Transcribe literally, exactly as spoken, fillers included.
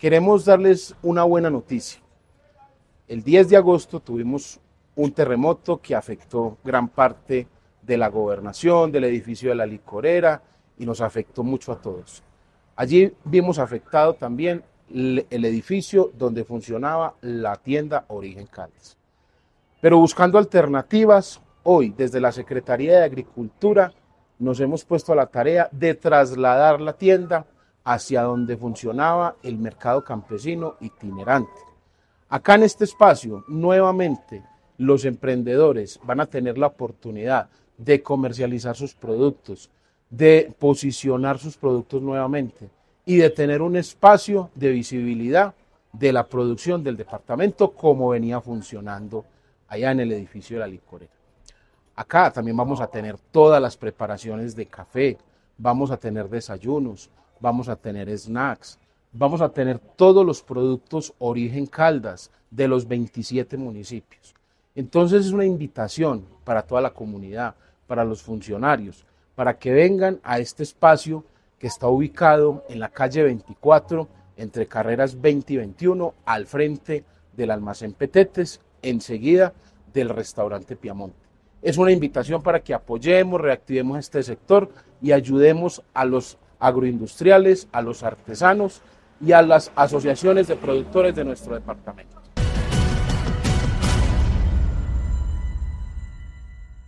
queremos darles una buena noticia. El diez de agosto tuvimos un terremoto que afectó gran parte de la gobernación, del edificio de la licorera, y nos afectó mucho a todos. Allí vimos afectado también el edificio donde funcionaba la tienda Origen Caldas. Pero buscando alternativas, hoy desde la Secretaría de Agricultura nos hemos puesto a la tarea de trasladar la tienda hacia donde funcionaba el mercado campesino itinerante. Acá en este espacio, nuevamente, los emprendedores van a tener la oportunidad de comercializar sus productos, de posicionar sus productos nuevamente y de tener un espacio de visibilidad de la producción del departamento como venía funcionando allá en el edificio de la licorera. Acá también vamos a tener todas las preparaciones de café, vamos a tener desayunos, vamos a tener snacks, vamos a tener todos los productos Origen Caldas de los veintisiete municipios. Entonces es una invitación para toda la comunidad, para los funcionarios, para que vengan a este espacio que está ubicado en la calle veinticuatro, entre carreras veinte y veintiuno, al frente del almacén Petetes, enseguida del restaurante Piamonte. Es una invitación para que apoyemos, reactivemos este sector y ayudemos a los agroindustriales, a los artesanos y a las asociaciones de productores de nuestro departamento.